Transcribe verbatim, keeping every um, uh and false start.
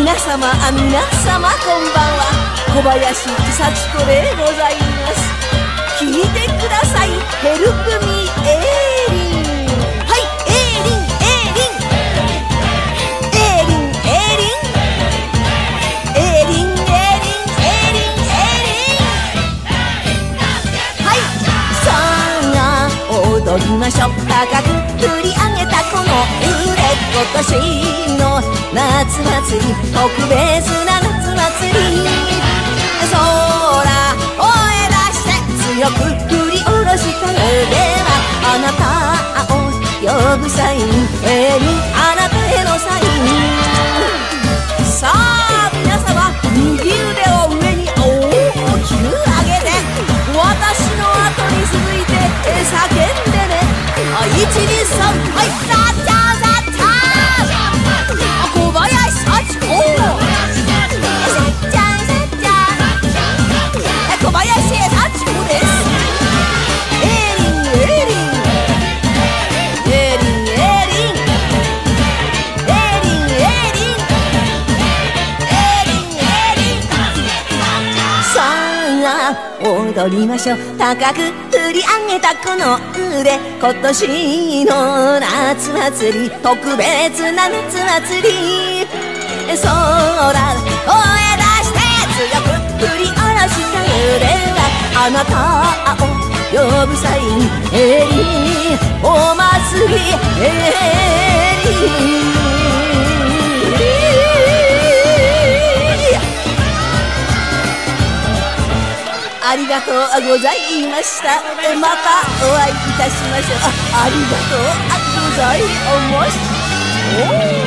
皆様皆様こんばんは、小林幸子でございます。聞いてください、ヘルプミーエーリン。はい、エーリンエーリンエーリンエーリンエーリンエーリンエーリンエーリンはい、さあ踊りましょう。高く振り上げたこの腕、今年の夏祭り、特別な夏祭り。空をえ出して強く振り下ろした腕は、あなたを呼ぶサイン、エーリンあなたへのサイン。さあ皆様、右腕を上に大きく上げて、私の後に続いて叫んでね。いちにさん、はい、ザッチャーザッチャー、小林幸子、小林幸子です。エーリンエーリンエーリンエーリンエーリンエーリンエーリンエーリン。さあ踊りましょう。高く振り上げたこの腕、今年の夏祭り、特別な夏祭り。空をえ出して強く振り下ろした腕は、あなたを呼ぶサイン、エーリンお祭りエーリン。ありがとうございました。またお会いいたしましょう。あ、ありがとうございました。